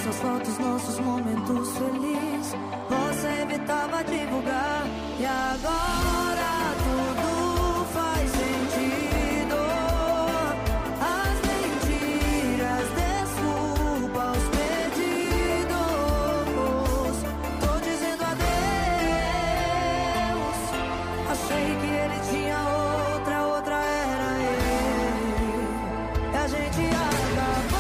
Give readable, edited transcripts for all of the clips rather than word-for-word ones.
Nossas fotos, nossos momentos felizes, você evitava divulgar. E agora tudo faz sentido. As mentiras, desculpa, os pedidos. Tô dizendo adeus. Achei que ele tinha outra era ele. E a gente acabou.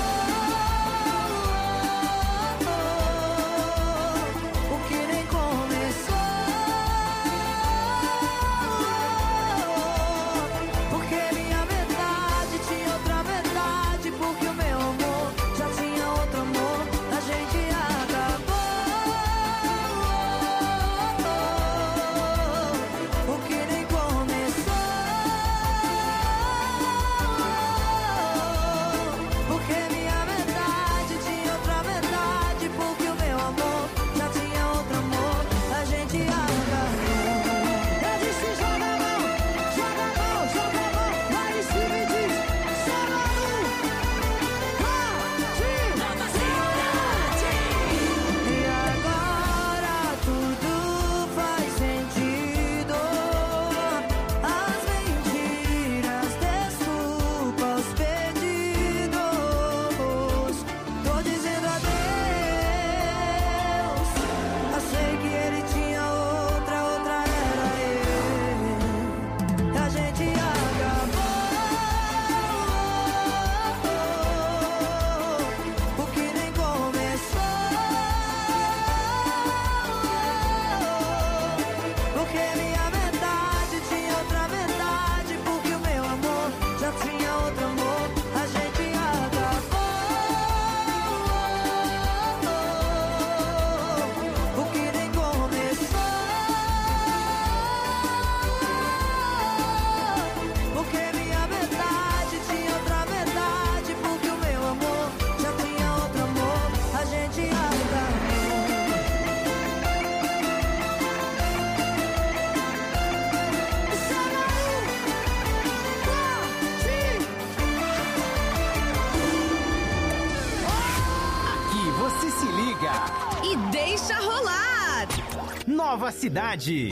Nova Cidade.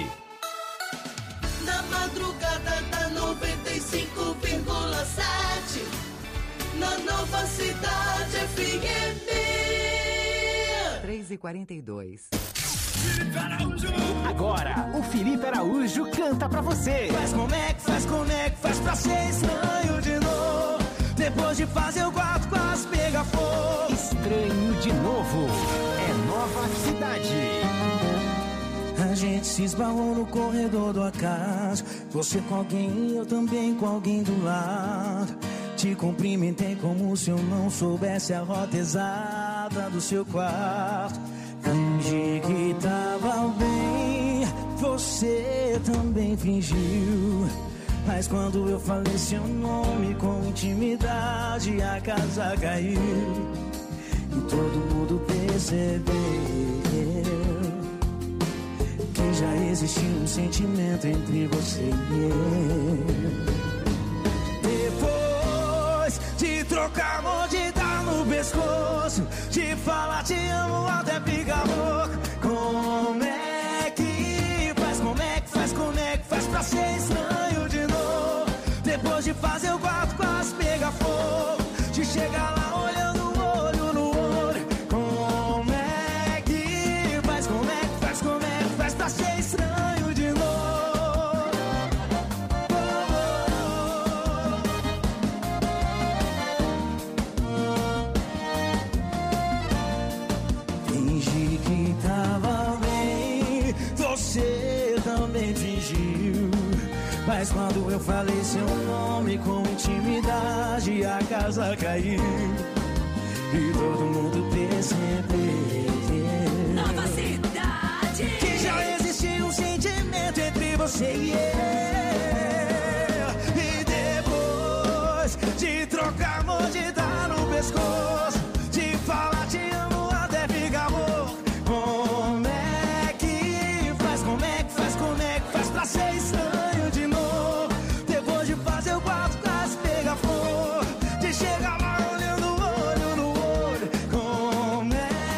Na madrugada da 95,7. Na Nova Cidade FM. 3h42. Agora, o Felipe Araújo canta pra você. Faz como é que faz pra ser estranho de novo. Depois de fazer o quarto quase pega fogo. Estranho de novo. É Nova Cidade. A gente se esbarrou no corredor do acaso. Você com alguém e eu também com alguém do lado. Te cumprimentei como se eu não soubesse a rota exata do seu quarto. Fingi que tava bem, você também fingiu. Mas quando eu falei seu nome com intimidade, a casa caiu. E todo mundo percebeu que já existia um sentimento entre você e eu. Depois de trocar amor, de dar no pescoço, de falar te amo até ficar louco. Como é que faz, como é que faz, como é que faz pra ser estranho de novo? Depois de fazer o quarto quase pegar fogo, de chegar lá olhando olho no olho. Como é que faz, como é que faz, como é que faz pra ser estranho de novo? Fingi que tava bem, você também fingiu. Mas quando eu falei seu nome com intimidade, a casa caiu. E todo mundo percebeu Nova Cidade. que já existia um sentimento entre você e eu. E depois de trocar amor, de dar no pescoço, de falar te amo até ficar louco. Como é que faz, como é que faz, como é que faz pra ser estranho de novo? Depois de fazer o quarto quase pegar fogo, de chegar lá olhando olho no olho. Como é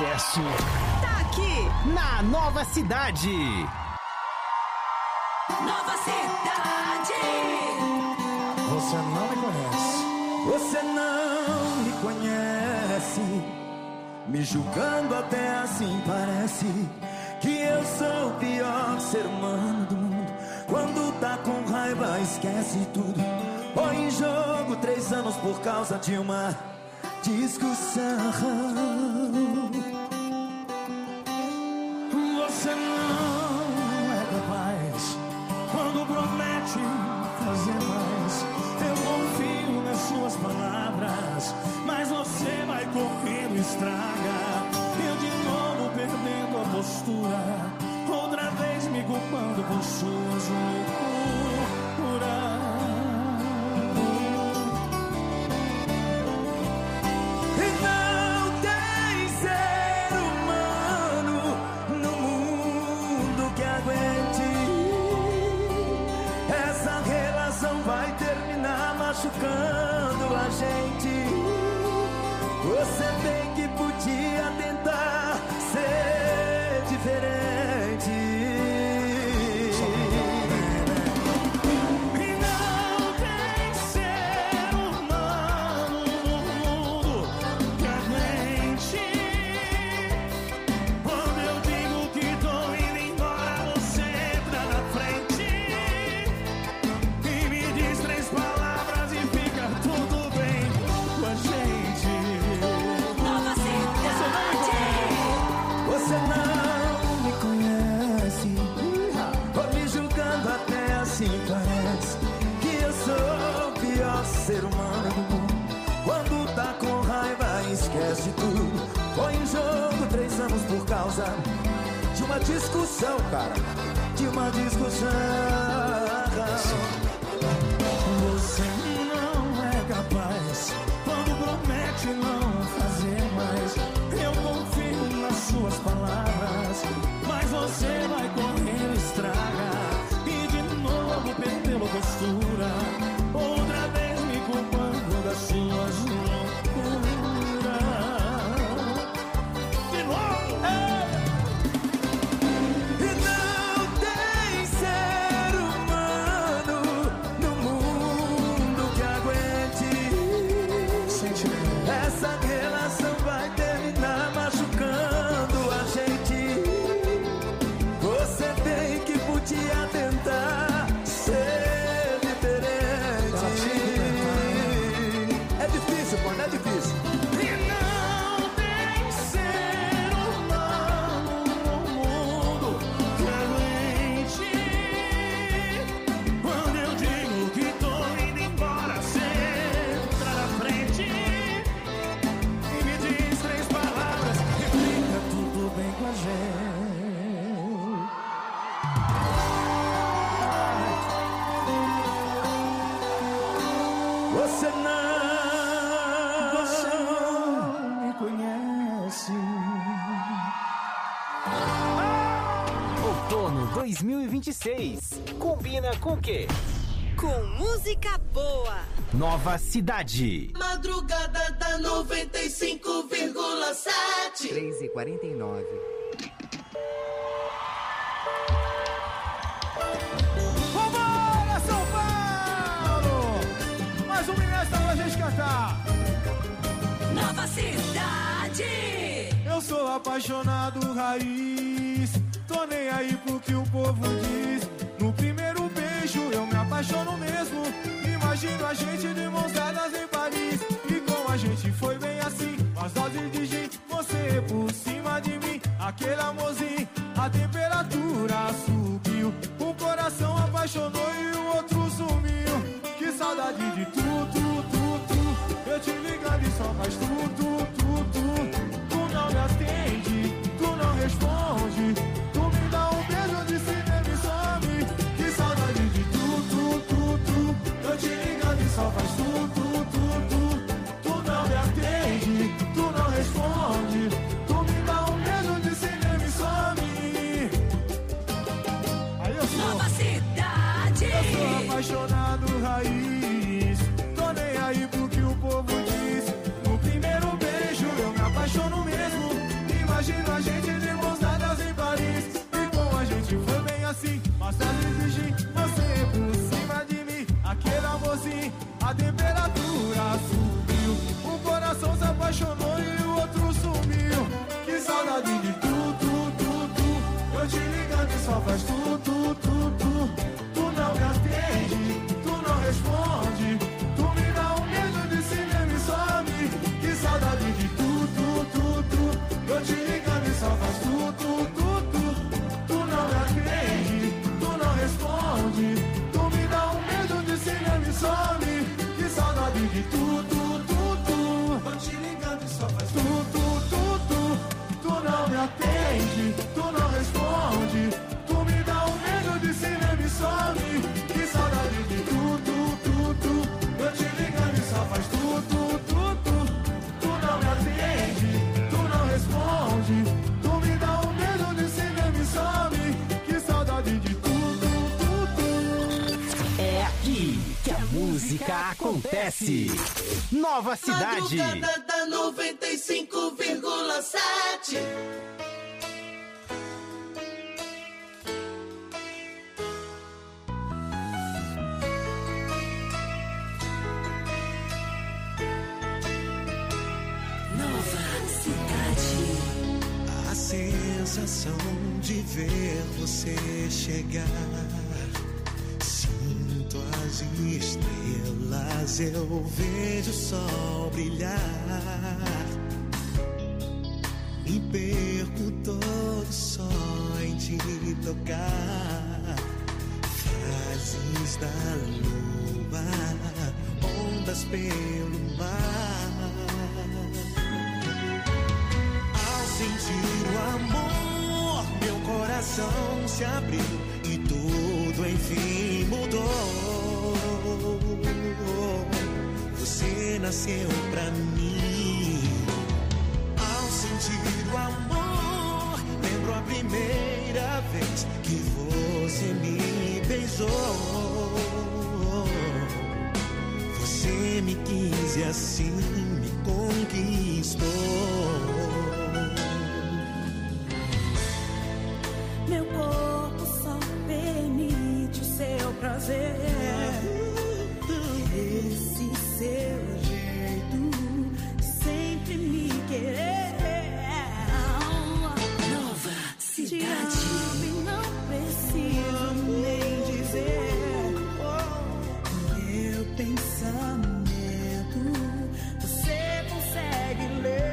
sucesso Tá aqui na Nova Cidade. Nova Cidade. Você não me conhece. Você não me conhece. Me julgando até assim parece que eu sou o pior ser humano do mundo. Quando tá com raiva esquece tudo. Põe em jogo 3 anos por causa de uma discussão. Você não é capaz quando promete fazer mais. Eu confio nas suas palavras, mas você vai correndo e estraga. Eu de novo perdendo a postura, outra vez me culpando por suas loucuras. E não tem ser humano no mundo que aguente. Essa relação vai terminar machucando a gente. Você bem que podia tentar ser diferente. E não tem ser humano no mundo que aguente. Quando eu digo que tô indo embora, você entra na frente e me diz 3 palavras e fica tudo bem com a gente. Nova Cidade. Você não me conhece, ou me julgando até assim parece que eu sou o pior ser humano do mundo. Quando tá com raiva esquece tudo. Põe em jogo 3 anos por causa de uma discussão, cara. De uma discussão. Você não é capaz quando promete não fazer mais. Eu confio nas suas palavras, mas você vai correndo e estraga. E de novo perdendo postura, outra vez me culpando das suas loucuras. De novo! E não tem ser humano no mundo que aguente. Essa relação vai terminar machucando a gente. Você bem que podia tentar ser diferente. É difícil, pô, não é difícil. E não tem ser humano no mundo que aguente. Quando eu digo que tô indo embora, você entra na frente e me diz 3 palavras e fica tudo bem com a gente. Você não me conhece. Outono 2026. Combina com o quê? Com música boa. Nova Cidade. Madrugada da 95,7. 3h49. Vambora, São Paulo! Mais um minuto pra gente cantar. Nova Cidade. Eu sou apaixonado raiz, tô nem aí pro que o povo diz. No primeiro beijo eu me apaixono mesmo. Imagino a gente de mãos dadas em Paris. E com a gente foi bem assim, as doses de gin, você por cima de mim. Aquele amorzinho, a temperatura subiu. O coração apaixonou e o outro sumiu. Que saudade de tu. Eu te ligando e só faz tu. Tu não me atende, tu não responde. Tu me dá um beijo de cinema e some. Que saudade de tu. Eu te ligando e só faz tu. Tu não me atende, tu não responde. Tu me dá um beijo de cinema e some. Aí eu sou Nova Cidade. Eu sou apaixonado raiz, tô nem aí pro que o povo diz. No primeiro beijo eu me apaixono mesmo. Passa de virgem, você por cima de mim. Aquele amorzinho, a temperatura subiu. Um coração se apaixonou e o outro sumiu. Que saudade de tu. Eu te ligando e só faz tu. Tu não me atende, tu não responde. Tu me dá um beijo de cinema e some. Que saudade de tu. Eu te ligando e só faz tu não me atende, tu não responde. Tu me dá um beijo de cinema e some. Que saudade de tu. Eu te ligando e só faz tu não me atende, tu não responde. Tu me dá um beijo de cinema e some. Que saudade de tu. Eu te ligando e só faz tu não me atende, tu não responde. Tu me dá um beijo de cinema e some. Que saudade de tu. É aqui que a música acontece. Nova Cidade. Madrugada da 95,7. A sensação de ver você chegar. Sinto as estrelas, eu vejo o sol brilhar. Me perco todo só em te tocar. Frases da lua, ondas pelo mar. Sentir o amor, meu coração se abriu e tudo enfim mudou. Você nasceu pra mim. Ao sentir o amor, lembro a primeira vez que você me beijou. Você me quis e assim me conquistou. Meu corpo só permite o seu prazer. Esse seu jeito sempre me querer. Nova Te Cidade. amo e não preciso nem dizer. Meu pensamento você consegue ler.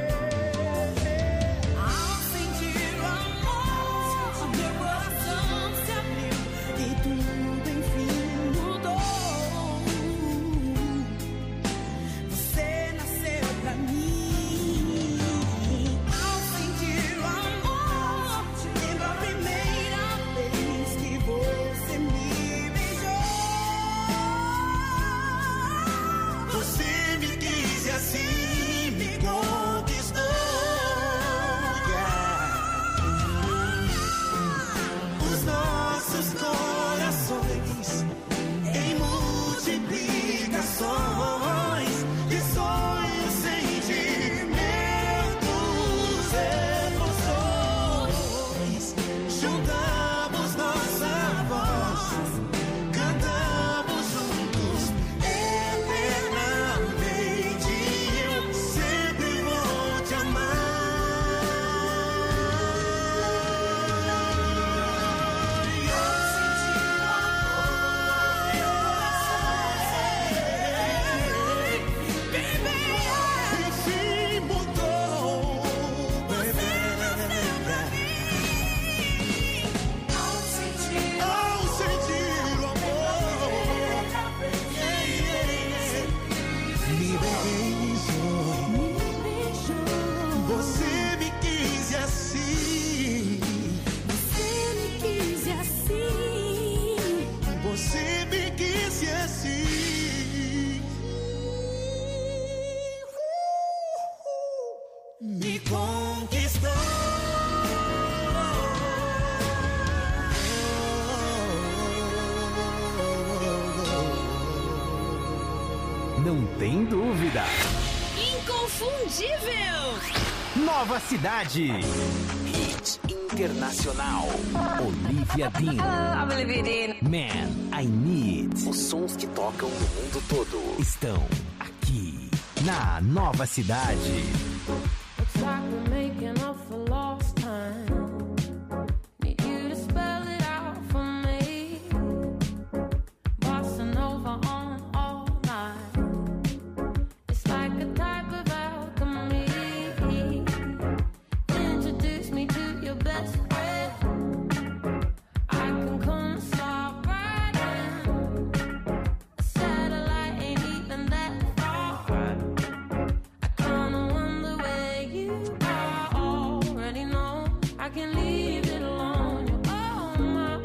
Não tem dúvida. Inconfundível. Nova Cidade. Hit internacional. Olivia Dean. I'm Olivia Dean. Man, I Need. Os sons que tocam no mundo todo estão aqui na Nova Cidade. Looks like we're making up for lost time. Need you to spell it out for me. Bossa Nova on all night. It's like a type of alchemy. Introduce me to your best friend. I can come stop right in. A satellite ain't even that far. I kinda wonder where you are. Already know I can leave it alone. You're on my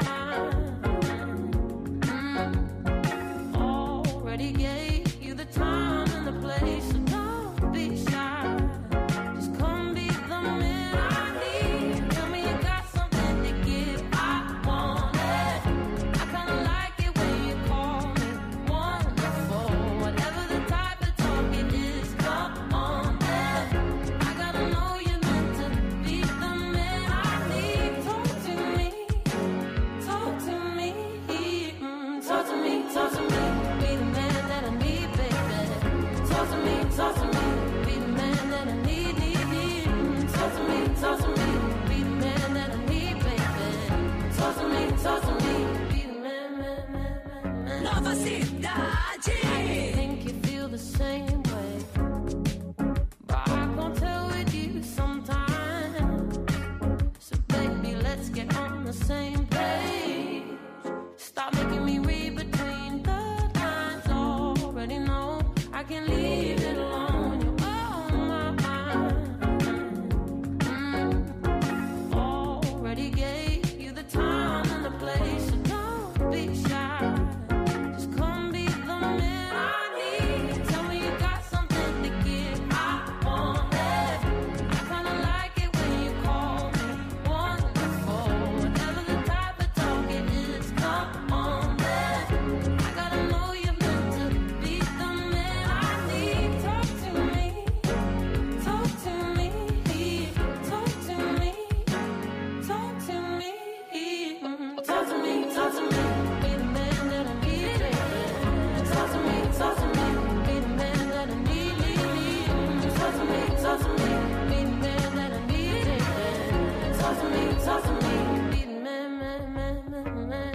mind. Already gave you the time and the place, so don't be shy. Just come be the man I need. Tell me you got something to give. I want it. I kinda like it when you call me wonderful. Whatever the type of talk it is, come on, man. I gotta know you're meant to be the man I need. Talk to me, talk to me, talk to me, talk to me. Be the man that I need, baby. Talk to me, be the man that I need, need. Talk to me, be the man that I need, baby. Talk to me, be the man. Nova Cidade. I think you feel the same way, but I can't tell with you sometimes. So baby, let's get on the same page. Stop making me read between the lines. Already know I can leave it alone. You're on my mind. Already gave you the time and the place, so don't be shy. Just come be the man I need. Tell me you got something to give. I want it. I kinda like it when you call me wonderful. Whatever the type of talk it is, come on, man. I gotta know you're meant to be the man I need. Talk to me, talk to me, talk to me, talk to me, talk to me, talk to me. Be the man that I need, talk to me, be the man that I need, talk to me, be the man that I need, talk to me, be the man.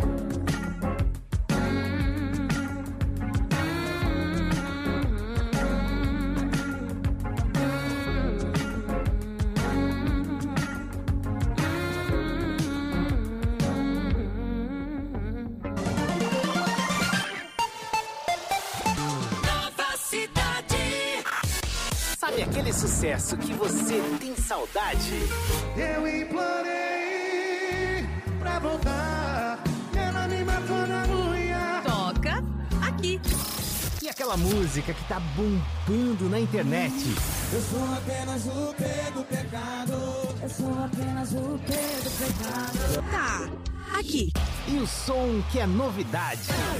Nova Cidade. Sabe aquele sucesso que você tem saudade? Eu implorei pra voltar, ela me matou na unha. Toca aqui. E aquela música que tá bombando na internet? Eu sou apenas o P do pecado. Eu sou apenas o P do pecado. Tá aqui. E o som que é novidade?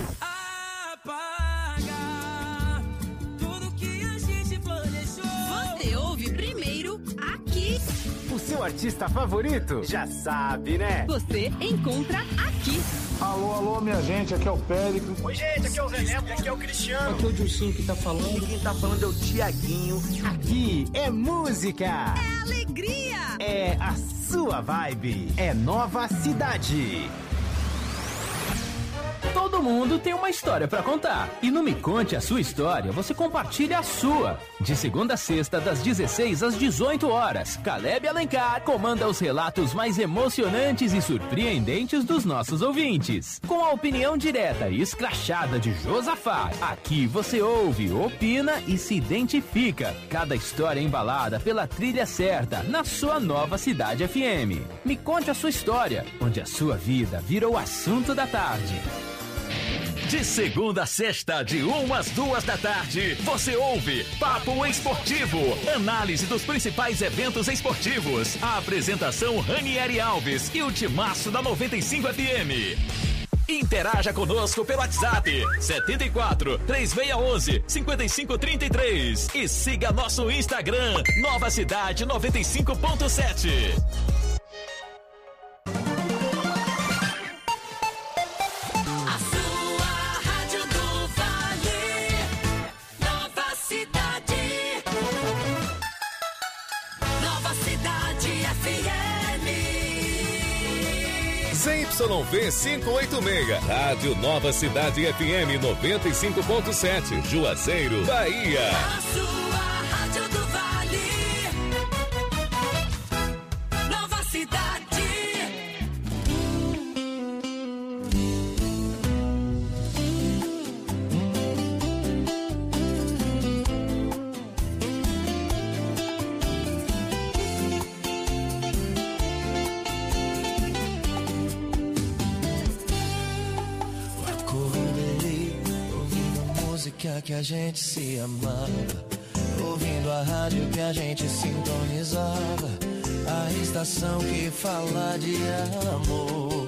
Apaga tudo que a gente planejou. Você ouve primeiro aqui. O seu artista favorito? Já sabe, né? Você encontra aqui. Alô, minha gente, aqui é o Péricles. Oi, gente, aqui é o Zé Neto, aqui é o Cristiano. Aqui é o Dilcinho que tá falando. E quem tá falando é o Tiaguinho. Aqui é música. É alegria. É a sua vibe. É Nova Cidade. Todo mundo tem uma história pra contar. E no Me Conte a Sua História, você compartilha a sua. De segunda a sexta, das 16 às 18 horas, Caleb Alencar comanda os relatos mais emocionantes e surpreendentes dos nossos ouvintes. Com a opinião direta e escrachada de Josafá, aqui você ouve, opina e se identifica. Cada história embalada pela trilha certa, na sua Nova Cidade FM. Me Conte a Sua História, onde a sua vida vira o assunto da tarde. De segunda a sexta, de 1 às 2 da tarde, você ouve Papo Esportivo, análise dos principais eventos esportivos. A apresentação Ranieri Alves e o timaço da 95 FM. Interaja conosco pelo WhatsApp 74 3611 5533 e siga nosso Instagram Nova Cidade 95.7. ZYV 586. Rádio Nova Cidade FM 95.7, Juazeiro, Bahia. A sua Rádio do Vale. Nova Cidade. Que a gente se amava, ouvindo a rádio que a gente sintonizava, a estação que fala de amor.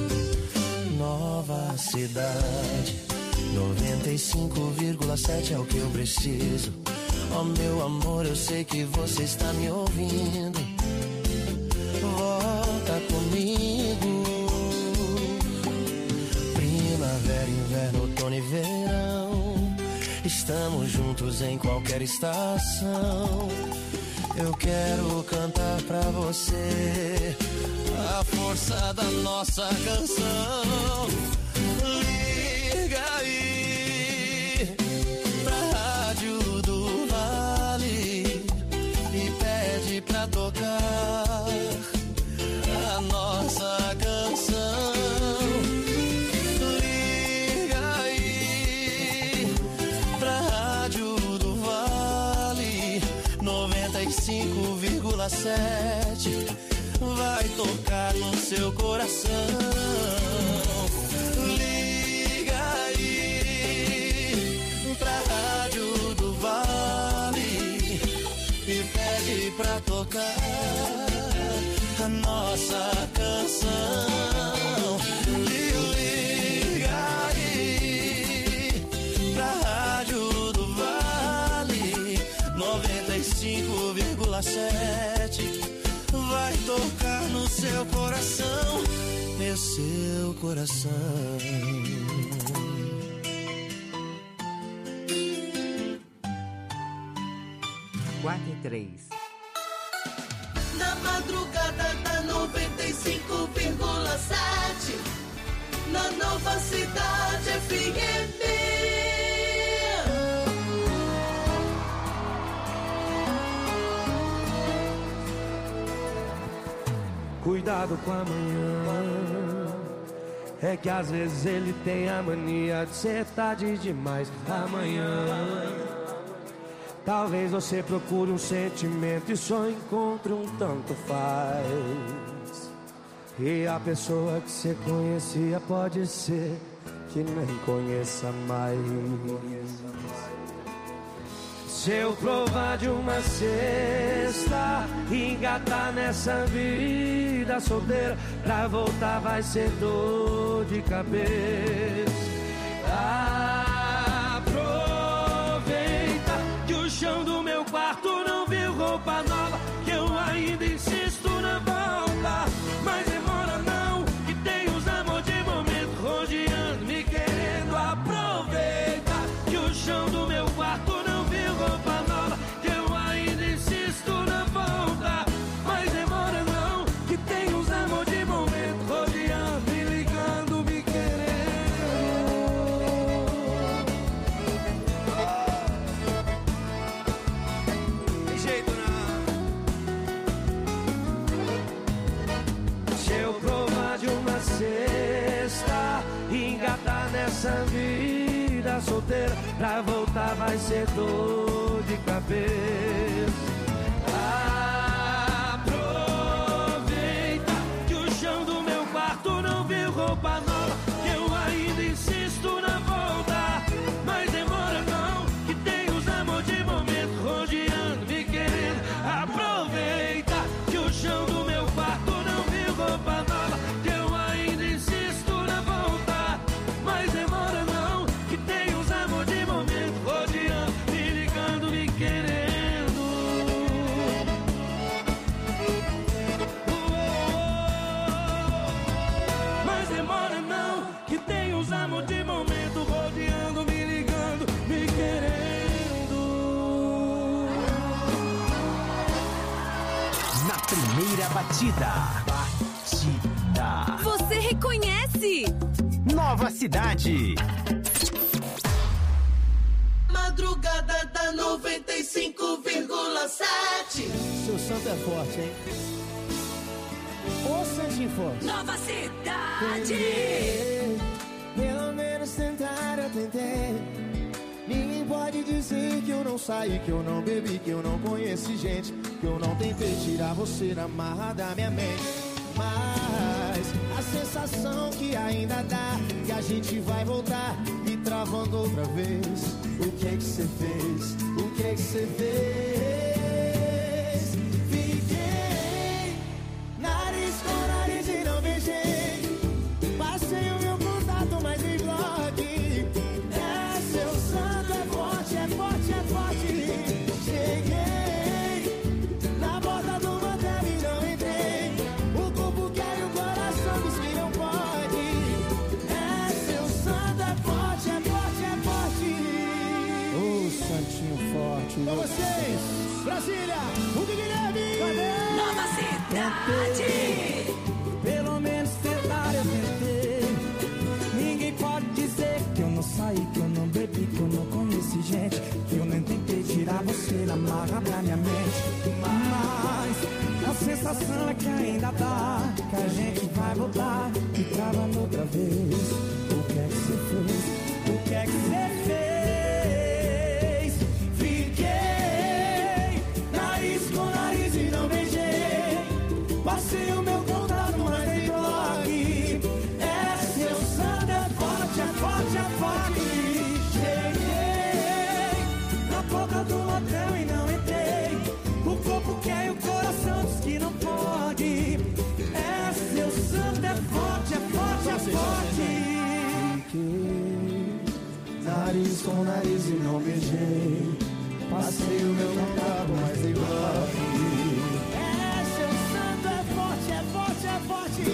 Nova Cidade 95,7 é o que eu preciso. Oh meu amor, eu sei que você está me ouvindo. Volta comigo. Primavera, inverno, outono e verão, estamos juntos em qualquer estação. Eu quero cantar pra você a força da nossa canção. Liga aí pra Rádio do Vale e pede pra tocar a nossa canção. Rádio do Vale 95,7 vai tocar no seu coração. Liga aí pra Rádio do Vale e pede pra tocar a nossa canção. Liga aí pra Rádio do Vale 95,7 vai tocar no seu coração, meu seu coração. 4:03. Na madrugada da 95,7 na Nova Cidade FM. Cuidado com amanhã, é que às vezes ele tem a mania de ser tarde demais. Amanhã talvez você procure um sentimento e só encontre um tanto faz. E a pessoa que você conhecia pode ser que nem conheça mais. Se eu provar de uma cesta, engatar nessa vida solteira, pra voltar vai ser dor de cabeça. Aproveita que o chão do meu quarto não viu roupa nova, que eu ainda insisto na volta. Mas demora não, que tem os amor de momento rodeando, me querendo. Aproveita que o chão do meu quarto não viu roupa nova, que eu ainda insisto na volta. Mas demora não, que tem os amor de momento rodeando, me ligando, me querendo. Tem jeito não. Se eu provar de uma cesta, engatar nessa vida solteira, pra voltar vai ser dor de cabeça. Aproveita que o chão do meu quarto não viu roupa nova, que eu ainda insisto na volta. Mas demora não, que tem os amor de momento rodeando, me querendo. Aproveita que o chão do meu quarto não viu roupa nova, que eu ainda insisto na volta. Mas demora não, que tem os amor de momento rodeando, me ligando, me querendo. Mas demora não, que tem os amor de momento rodeando, me ligando, me querendo. Na primeira batida. Você reconhece. Nova Cidade. Madrugada da 95,7. Seu santo é forte, hein? Ô Santinho forte. Nova Cidade. Pelo menos tentar eu tentei. Ninguém pode dizer que eu não saí, que eu não bebi, que eu não conheci gente, que eu não tentei tirar você da marra da minha mente. Mas a sensação que ainda dá, que a gente vai voltar e travando outra vez. O que é que você fez? O que é que você fez? Fiquei nariz com nariz e não beijei. Passei o meu contato, mas em bloque. É seu santo, é forte, é forte, é forte. Cheguei na porta do motel e não entrei. O corpo quer e o coração diz que não pode. É seu santo, é forte, é forte, é forte. Ô Santinho forte. Com vocês, Brasília, o Guilherme. Nova Cidade. Pelo menos tentar eu tentei. Ninguém pode dizer que eu não saí, que eu não bebi, que eu não conheci gente, que eu nem tentei tirar você da marra da minha mente. Mas a sensação é que ainda dá, que a gente vai voltar e travando outra vez. O que é que você fez? O que é que você fez? Fiquei nariz com nariz e não beijei. Passei o meu contato, mas em bloque. É seu santo, é forte, é forte, é forte. Cheguei na porta do motel e não entrei. O corpo quer e o coração diz que não pode. É seu santo, é forte, é forte, é forte. Fiquei nariz com nariz e não beijei. Passei o meu contato, mas em bloque. É forte.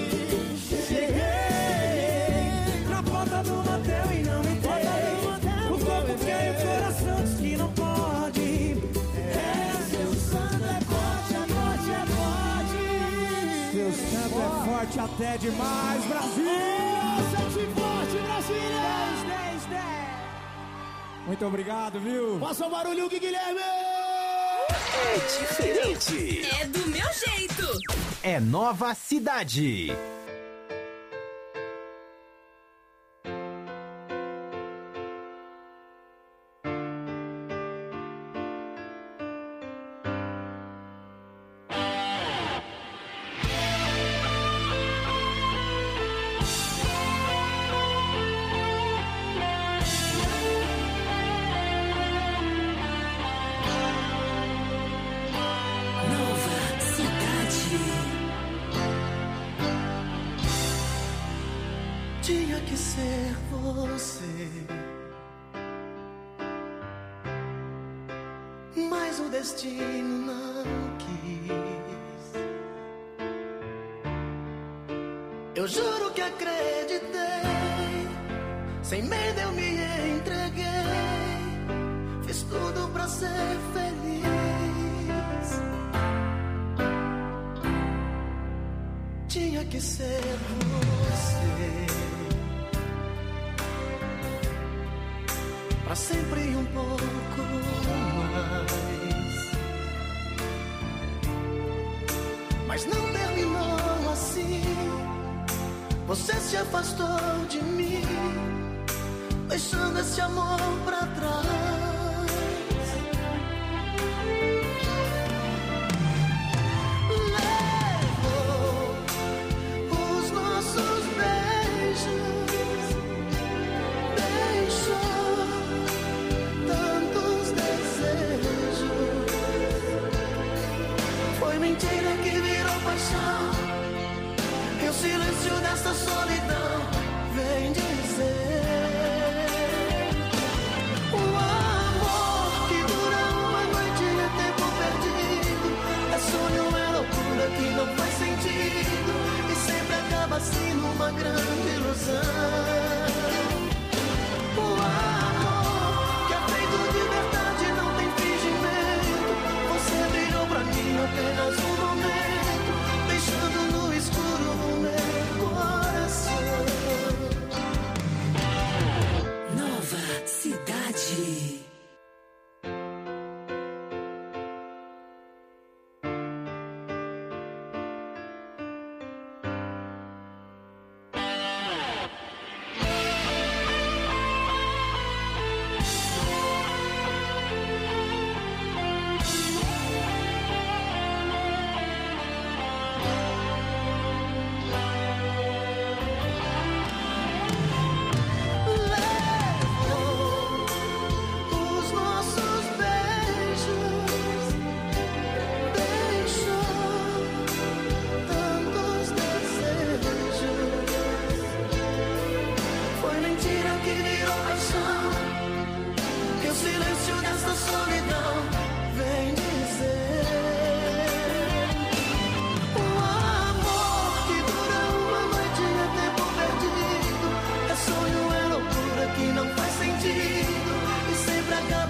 Cheguei na porta do motel e não entrei. O corpo quer e o coração diz que não pode. É seu santo, é forte, é forte, é forte. Seu santo é forte até demais, Brasília! Sente forte, Brasília! 10. Muito obrigado, viu? Passa o barulho, Guilherme! É diferente. É do meu jeito. É Nova Cidade. Tinha que ser você, mas o destino não quis. Eu juro que acreditei, sem medo eu me entreguei, fiz tudo pra ser feliz. Tinha que ser você, pra sempre um pouco mais. Mas não terminou assim. Você se afastou de mim, deixando esse amor pra trás. Mentira que virou paixão, e o silêncio dessa solidão vem dizer: uau.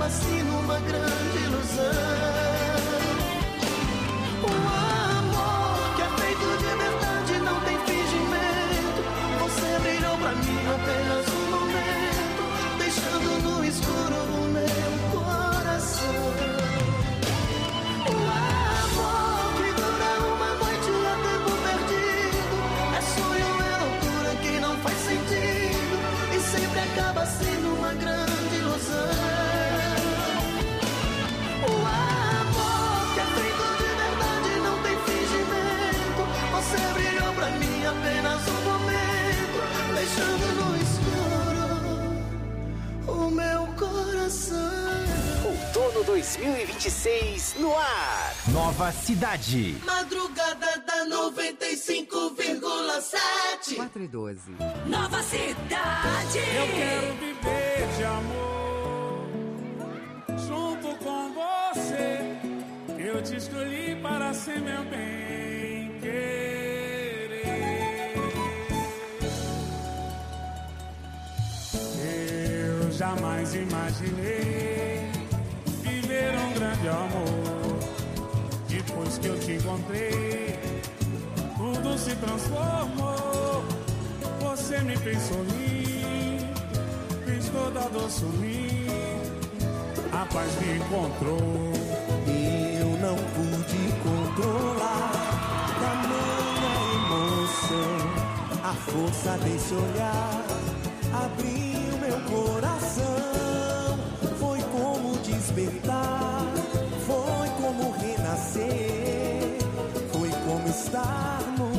assim numa grande ilusão. O amor que é feito de verdade não tem fingimento. Você brilhou pra mim apenas um momento, deixando no escuro o meu coração. O amor que dura uma noite é tempo perdido, é sonho, é loucura que não faz sentido e sempre acaba assim numa grande ilusão. O amor que é feito de verdade não tem fingimento. Você brilhou pra mim apenas um momento, deixando no escuro o meu coração. Outono 2026 no ar. Nova Cidade. Madrugada da 95,7. 4 e 12. Nova Cidade. Eu quero viver de amor junto com você. Eu te escolhi para ser meu bem querer. Eu jamais imaginei viver um grande amor. Depois que eu te encontrei, tudo se transformou. Você me fez sorrir, fez toda a dor sumir. A paz me encontrou. Eu não pude controlar tamanha emoção. A força desse olhar abriu meu coração. Foi como despertar, foi como renascer, foi como estar no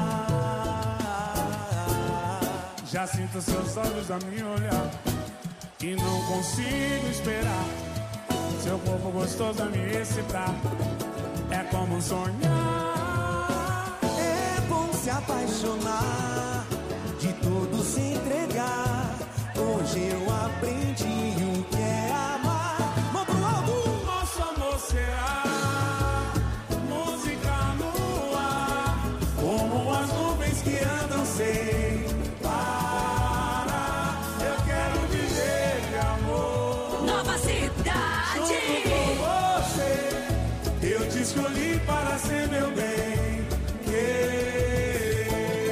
mar. Já sinto seus olhos a me olhar e não consigo esperar. Seu corpo gostoso a me excitar, é como sonhar. É bom se apaixonar, de tudo se entregar. Hoje eu aprendi o que é amar. Mão pro alto! Nosso amor será música no ar, como as nuvens que andam sem parar. Eu quero viver de amor. Nova Cidade. Junto com você, eu te escolhi para ser meu bem querer.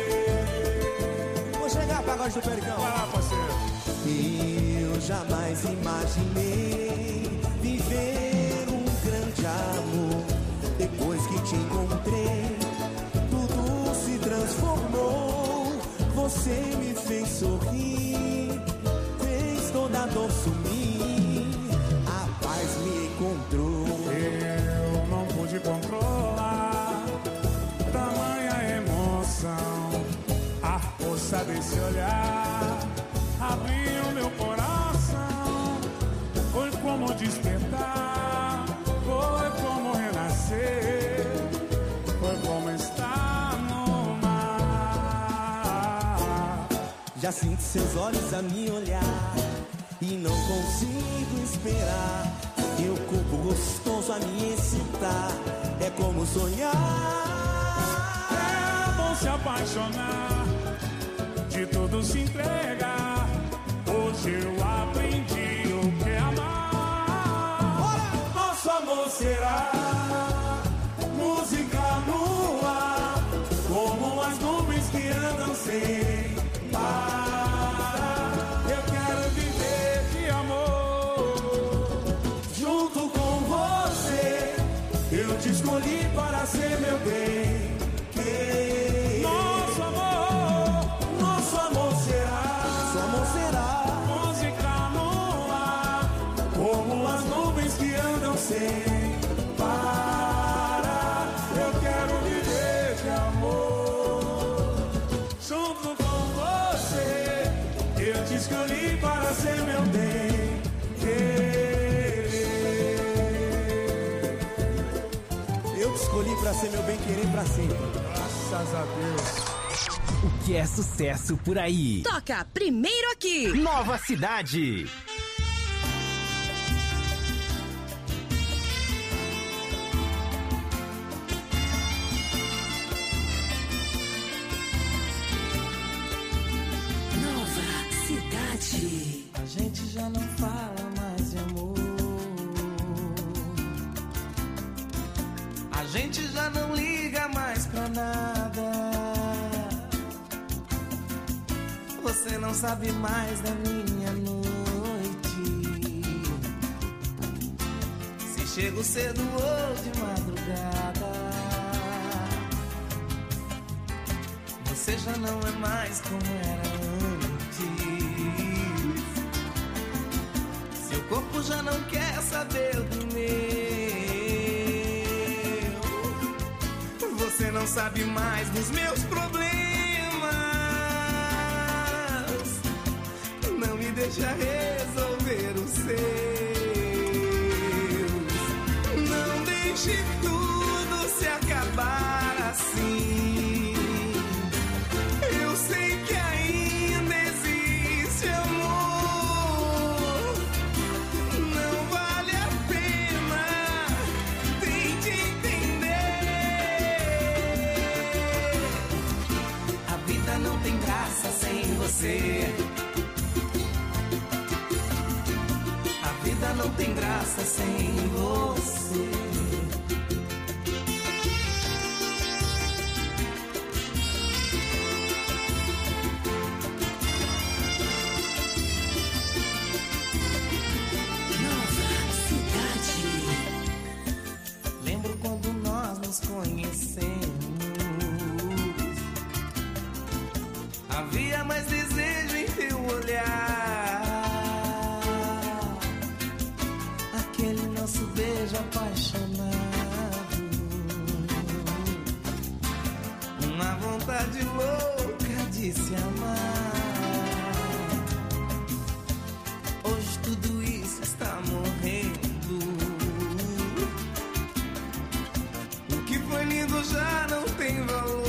Vou chegar, pagode do Pericão. Vai lá, parceiro. Eu jamais imaginei viver um grande amor. Depois que te encontrei, tudo se transformou. Você me fez sorrir, fez toda a dor sumir. A paz me encontrou. Eu não pude controlar tamanha emoção. A força desse olhar abriu meu coração. Foi como despertar, foi como renascer, foi como estar no mar. Já sinto seus olhos a me olhar e não consigo esperar. Teu corpo gostoso a me excitar, é como sonhar. É bom se apaixonar, de tudo se entregar. Hoje eu aprendi o que é amar. Nosso amor será música no ar, como as nuvens que andam sem parar. Eu quero viver de amor junto com você. Eu te escolhi para ser meu bem querer. Nosso amor será música no ar, como as nuvens que andam sem parar. Eu quero viver de amor junto com você. Eu te escolhi para ser meu bem querer. Eu te escolhi pra ser meu bem querer pra sempre. Graças a Deus. O que é sucesso por aí? Toca primeiro aqui. Nova Cidade. Nova Cidade. A gente já não fala mais de amor. gente já não liga mais pra nada. Você não sabe mais da minha noite, se chego cedo ou de madrugada. Você já não é mais como era antes, seu corpo já não quer saber do meu. Você não sabe mais dos meus problemas, não me deixa resolver os seus. Não deixe tudo se acabar assim. Eu sei que ainda existe amor. Não vale a pena, tente entender. A vida não tem graça sem você. A vida não tem graça sem você. Lembro quando nós nos conhecemos, havia mais desejo em teu olhar. Aquele nosso beijo apaixonado, uma vontade louca de se amar. Hoje tudo isso está morrendo. O que foi lindo já não tem valor.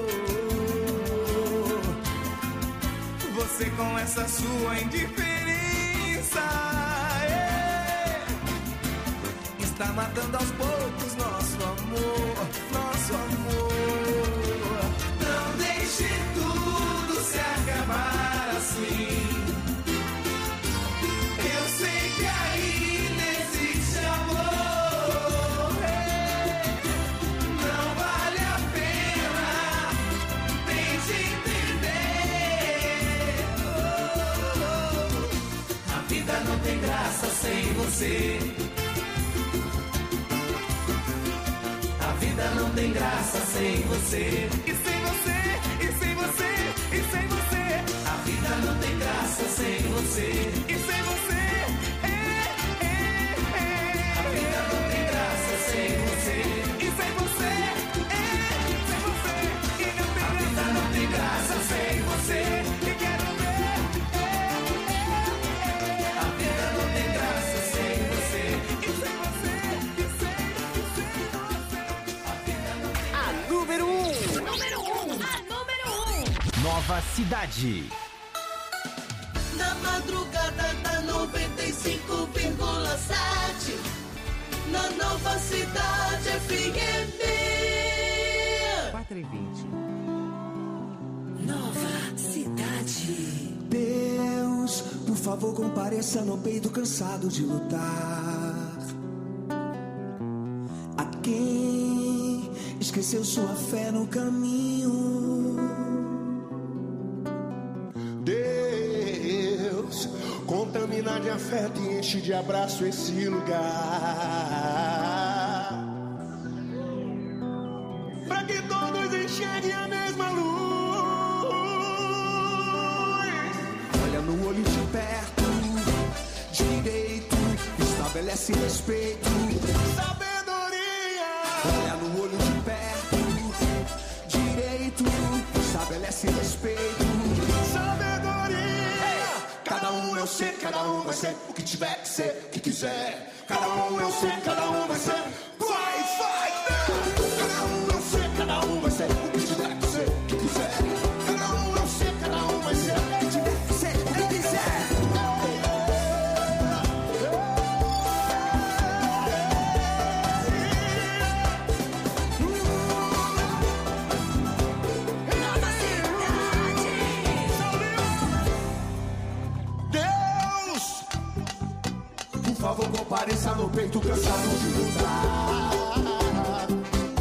Você com essa sua indiferença está matando aos poucos nosso amor, nosso amor. Não deixe tudo se acabar assim. Eu sei que ainda existe amor. Não vale a pena, tente entender. A vida não tem graça sem você. A vida não tem graça sem você. E sem você, e sem você, e sem você. A vida não tem graça sem você. E sem você, A vida não tem graça sem você. E sem você, sem você. E não tem a vida não tem graça sem você. E quero ver, A vida não tem graça sem você. E sem você, A número 1. Nova Cidade. Na madrugada da 95,7, na Nova Cidade FM. 4h20. Nova Cidade. Deus, por favor, compareça no peito cansado de lutar. A quem esqueceu sua fé no caminho. Deus, contamina de afeto e enche de abraço esse lugar. Pra que todos enxerguem a mesma luz. Olha no olho de perto, direito, estabelece respeito. Sabedoria. Olha no olho de perto, direito, estabelece respeito. Sabedoria. Cada um eu sei, cada um vai ser o que tiver que ser, o que quiser. Cada um eu sei, cada um vai ser. Vai, vai, cada um eu sei, cada um vai ser o que tiver que ser, o que quiser. Cada um eu sei, cada um vai ser o que tiver que ser, o que quiser. Por favor, compareça no peito cansado de lutar.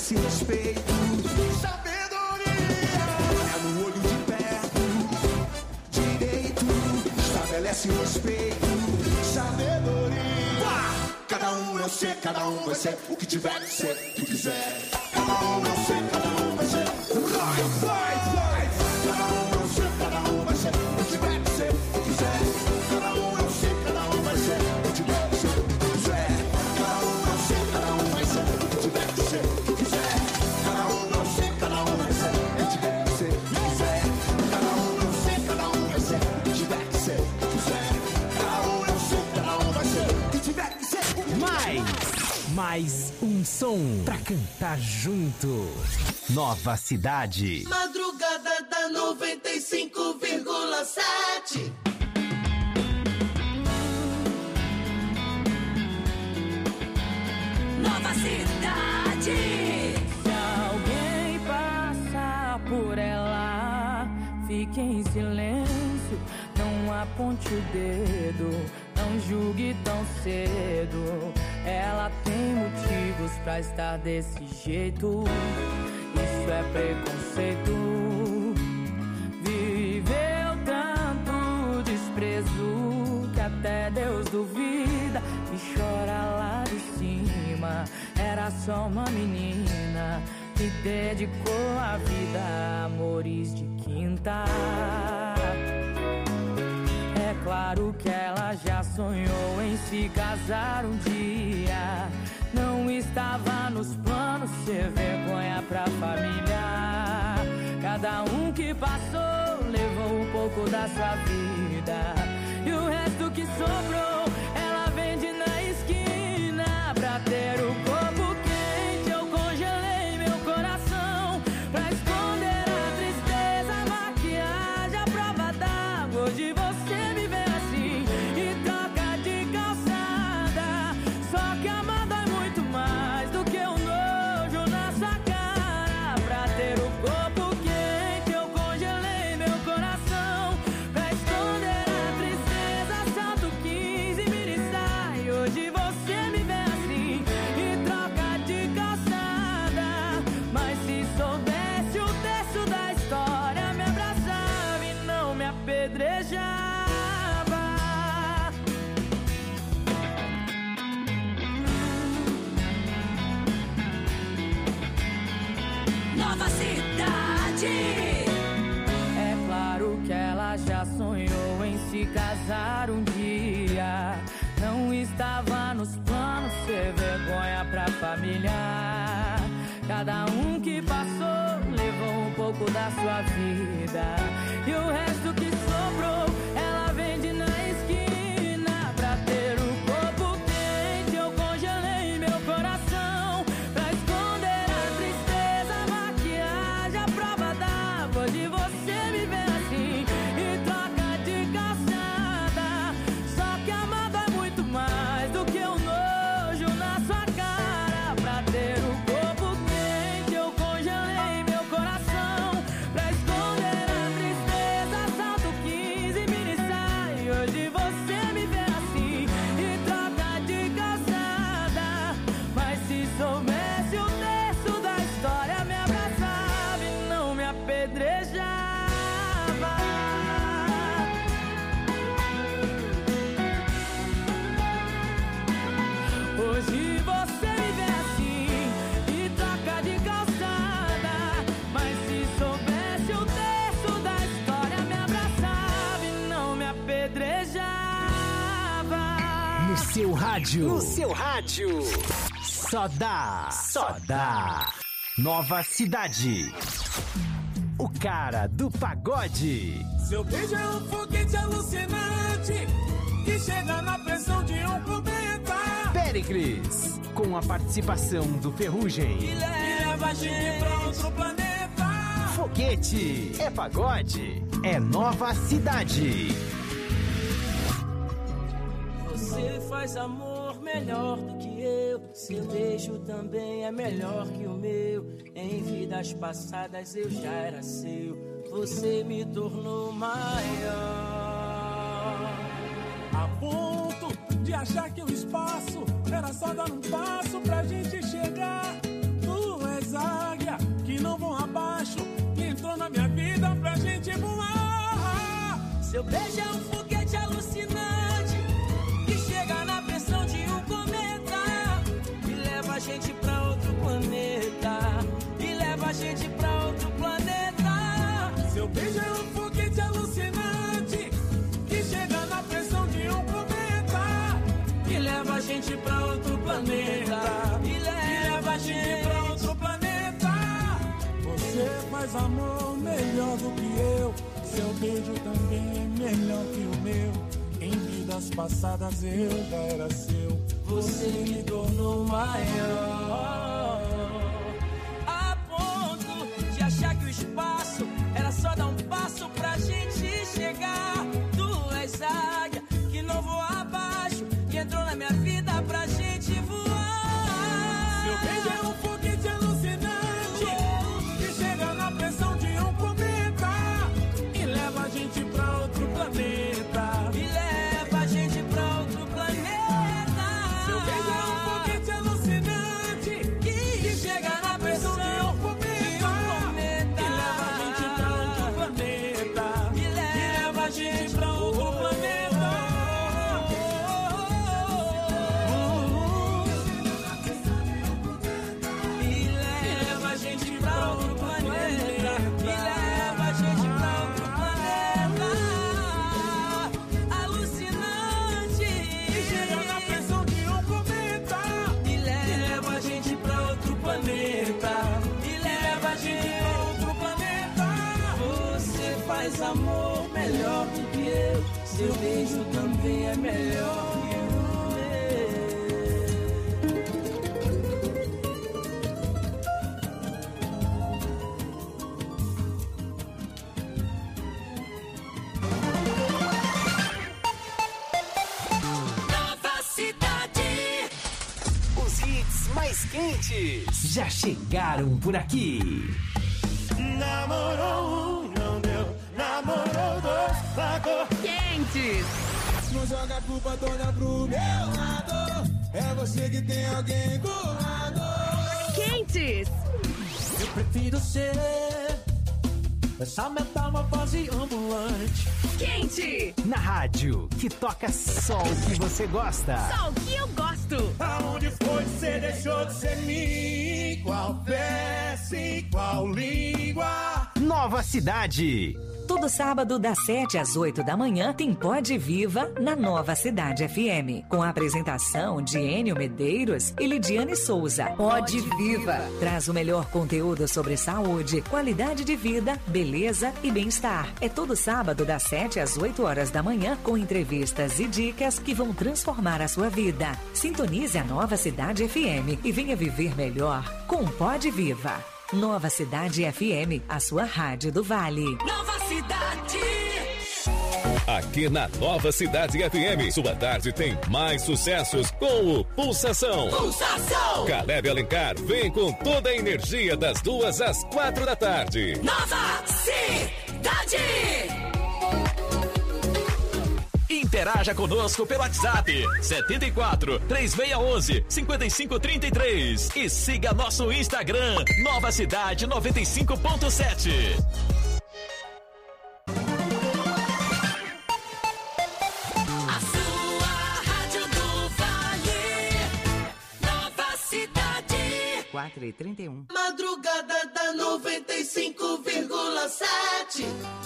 estabelece respeito. Sabedoria é no olho de perto. Direito estabelece respeito. Sabedoria. Cada um eu sei, cada um vai ser o que tiver que ser, que quiser. Cada um eu sei, cada um vai ser. Vai. Cada um eu sei, cada um vai ser o que tiver que ser, que quiser. Cada um eu sei, cada um vai ser o que tiver que ser, que quiser. Cada um eu sei, cada um vai ser o que tiver que ser, que quiser. Cada um eu sei, cada um vai ser o que tiver que ser, que quiser. Cada um eu sei, cada um vai ser o que tiver que ser, que quiser. Cada um eu sei, cada um vai ser o que tiver que ser. Mais um som pra cantar junto. Nova Cidade. Madrugada da 95,7. Nova Cidade. Se alguém passar por ela, fique em silêncio, não aponte o dedo, não julgue tão cedo. Ela tem motivos pra estar desse jeito. Isso é preconceito. Viveu tanto desprezo que até Deus duvida e chora lá de cima. Era só uma menina que dedicou a vida a amores de quinta. É claro que ela já sonhou em se casar um dia. Não estava nos planos ser vergonha pra família. Cada um que passou levou um pouco da sua vida. E o resto que sobrou ela vende na esquina. Pra ter o corpo quente eu congelei meu coração. Pra esconder a tristeza, a maquiagem, a prova d'água. Hoje você me vê assim e troca de calçada. Só que amar dói muito mais do que um nojo na sua cara. Pra ter o corpo quente eu congelei meu coração. Pra esconder a tristeza, salto 15 e mini sai. Hoje você me vê assim e troca de calçada. Mas se soubesse o terço da história, me abraçava e não me apedrejava. Nova Cidade. É claro que ela já sonhou em se casar um dia. Não estava nos planos ser vergonha pra família. Cada um que passou levou um pouco da sua vida. E o resto que sobrou ela vende na esquina. Pra ter o corpo quente eu congelei meu coração. Pra esconder a tristeza, a maquiagem, a prova d'água. Hoje você me vê assim e troca de calçada. Só que amar dói muito mais do que um nojo na sua cara. Pra ter o corpo quente eu congelei meu coração. Pra esconder a tristeza, salto 15 e mini sai. Hoje você me vê assim e troca de calçada. Mas se soubesse o terço da história, me abraçava e não me apedrejava. Hoje você me vê assim e troca de calçada. Mas se soubesse o terço da história, me abraçava e não me apedrejava. No seu rádio. No seu rádio. Só dá. Nova Cidade. O cara do pagode. Seu beijo é um foguete alucinante que chega na pressão de um cometa. Péricles, com a participação do Ferrugem. E leva a gente pra outro planeta. Foguete, é pagode, é Nova Cidade. Você faz amor melhor do que eu. Seu beijo também é melhor que o meu. Em vidas passadas eu já era seu. Você me tornou maior. A ponto de achar que o espaço era só dar um passo pra gente chegar. Tu és duas águias que não vão abaixo, que entrou na minha vida pra gente voar. Seu beijo é um foguete alucinante que chega na pressão de um cometa e leva a gente pra outro planeta, e leva a gente pra outro planeta. Seu beijo é um foguete alucinante que chega na pressão de um cometa e leva a gente pra outro planeta, e leva a gente pra outro planeta. Você faz amor melhor do que eu, seu beijo também é melhor que o meu. Em vidas passadas eu já era seu, você me tornou maior, a ponto de achar que o espaço era só dar um passo pra gente chegar. Tu és águia que não voa abaixo, que entrou na minha vida pra gente voar. Seu beijo é um foguete alucinante que chega na pressão de um cometa e leva a gente pra outro planeta, e leva a gente pra outro planeta. Seu beijo é um foguete alucinante que chega na pressão de um cometa e leva a gente pra outro planeta, e leva a gente pra outro planeta. Faz amor melhor do que eu, seu beijo também é melhor que o meu. Nova Cidade. Os hits mais quentes já chegaram por aqui. Namorou um, não deu. Namorou dois, largou. Quentes. Não joga a culpa toda pro meu lado. É você que tem alguém do lado. Quentes. Eu prefiro ser essa metamorfose ambulante. Quente. Na rádio, que toca só o que você gosta. Só o que eu gosto. Aonde foi que você deixou de ser mim? Qual peça e qual língua? Nova Cidade. Todo sábado, das 7 às 8 da manhã, tem Pode Viva na Nova Cidade FM. Com a apresentação de Enio Medeiros e Lidiane Souza. Pode Viva. Traz o melhor conteúdo sobre saúde, qualidade de vida, beleza e bem-estar. É todo sábado, das 7 às 8 horas da manhã, com entrevistas e dicas que vão transformar a sua vida. Sintonize a Nova Cidade FM e venha viver melhor com Pode Viva. Nova Cidade FM, a sua rádio do Vale. Nova Cidade. Aqui na Nova Cidade FM, sua tarde tem mais sucessos com o Pulsação. Pulsação. Caleb Alencar vem com toda a energia das 2 às 4 da tarde. Nova Cidade. Interaja conosco pelo WhatsApp 74 3611 5533 e siga nosso Instagram Nova Cidade 95.7. A sua rádio do Vale. Nova Cidade. 4h31. Madrugada da 95,7.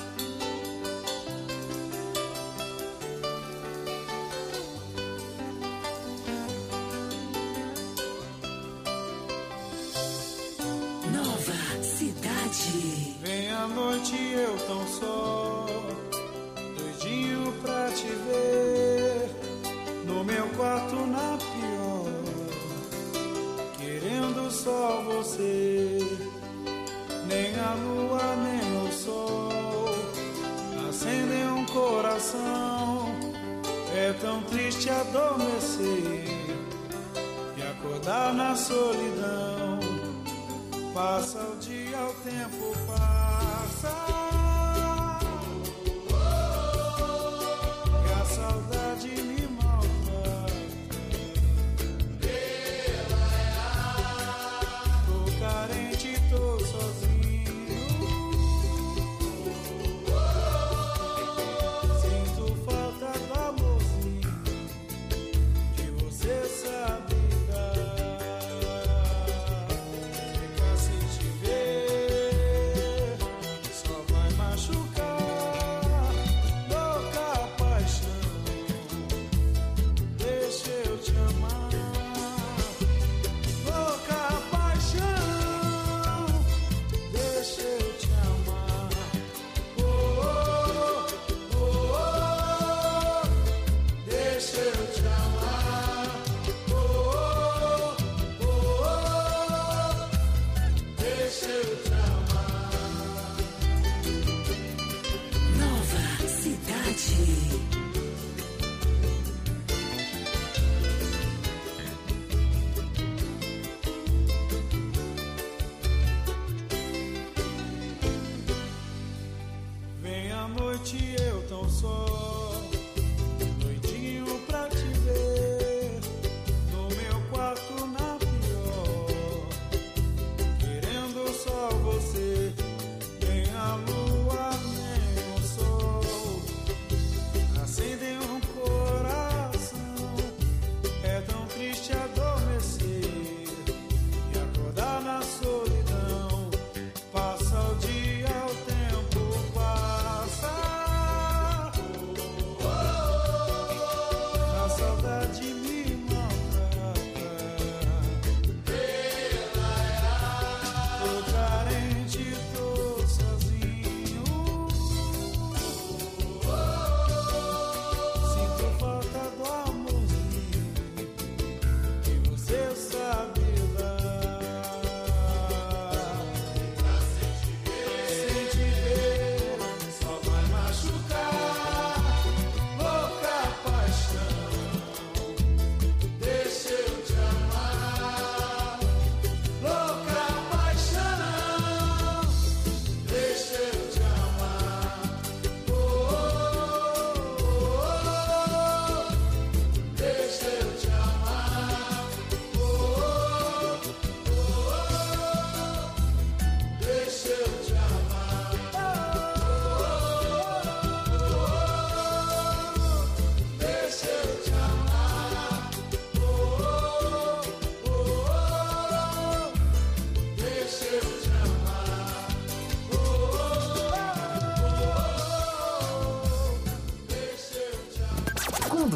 Vem à noite eu tão só, doidinho pra te ver, no meu quarto na pior, querendo só você. Nem a lua nem o sol acendem um coração. É tão triste adormecer e acordar na solidão. Passa o dia, o tempo passa, e a saudade me maltrata. Tô carente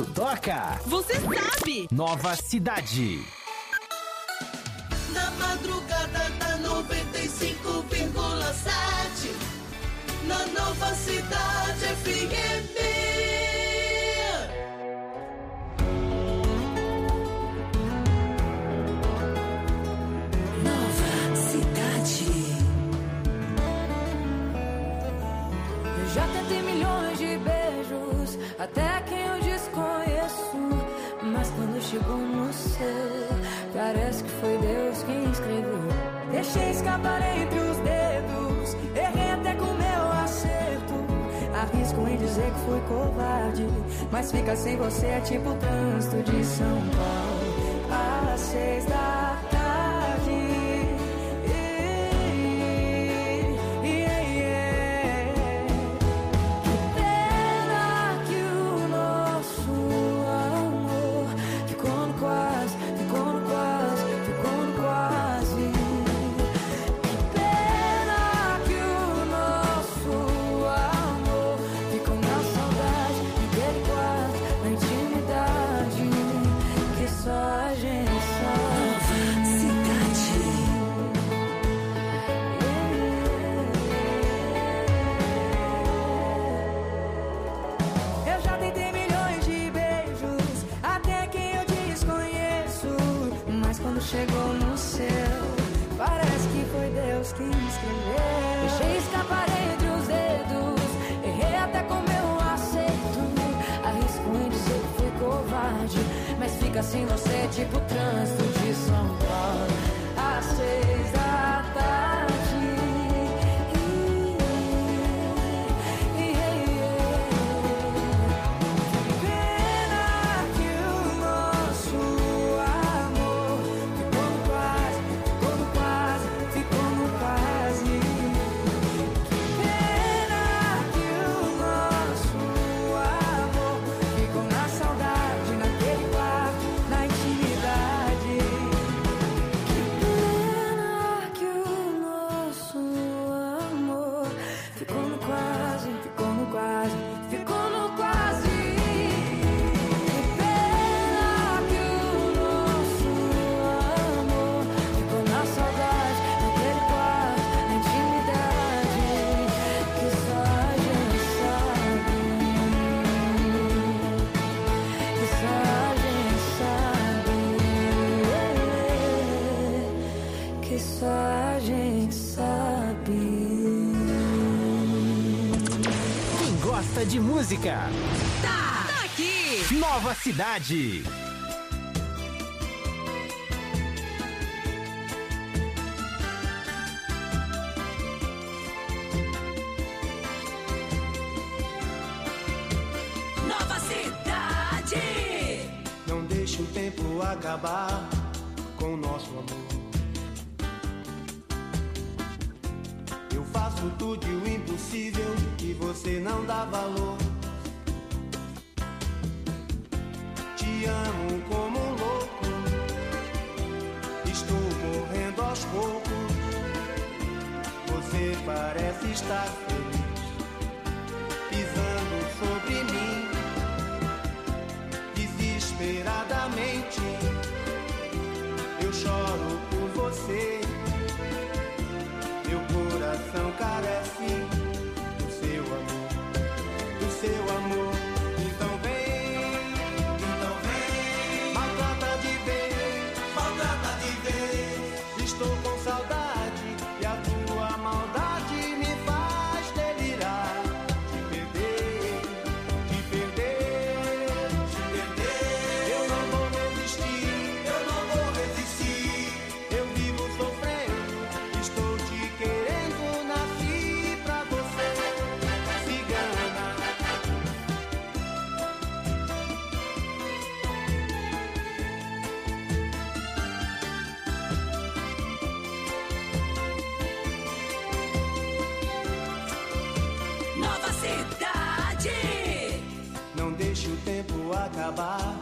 mundo toca. Você sabe. Nova Cidade. Na madrugada da 95,7. Na Nova Cidade FM. Nova Cidade. Eu já tentei milhões de beijos, até quem eu desconheço. Mas quando chegou no seu, parece que foi Deus quem escreveu. Deixei escapar entre os dedos, errei até com meu acerto. Arrisco em dizer que fui covarde, mas ficar sem você é tipo o trânsito de São Paulo às 6 da tarde. Que pena que o nosso amor ficou no quase, ficou no quase, ficou no quase. Que pena que o nosso amor ficou na saudade, naquele quarto, na intimidade que só a gente sabe. Eu já tentei milhões de beijos, até quem eu desconheço. Mas quando chegou no céu, parece que foi Deus quem escreveu. Deixei escapar entre os dedos, errei até com meu acerto. Arrisco em dizer que fui covarde, mas fica sem você tipo trânsito de São Paulo às 6 da tarde. Pena que o nosso amor ficou no quase, ficou no quase, ficou no quase. Que pena que o nosso amor ficou na saudade, naquele quarto, na intimidade. Que pena que o nosso amor ficou no quase, ficou no quase, ficou no quase. Que pena que o nosso amor ficou na saudade, naquele quarto, na intimidade que só a gente sabe. Que só a gente sabe. Que só a gente sabe. Quem gosta de música, Tá aqui. Nova Cidade. Nova Cidade. Não deixe o tempo acabar com o nosso amor. Eu faço tudo e o impossível e você não dá valor. Te amo como um louco, estou morrendo aos poucos. Você parece estar feliz, pisando sobre mim, desesperadamente. Eu choro por você, meu coração carece do seu amor, do seu amor. Então vem, maltrata de vez, estou com saudade e a tua maldade me faz delirar. Te perder, eu não vou resistir, eu vivo sofrendo, estou te querendo, nasci pra você, cigana. Nova Cidade. Não deixe o tempo acabar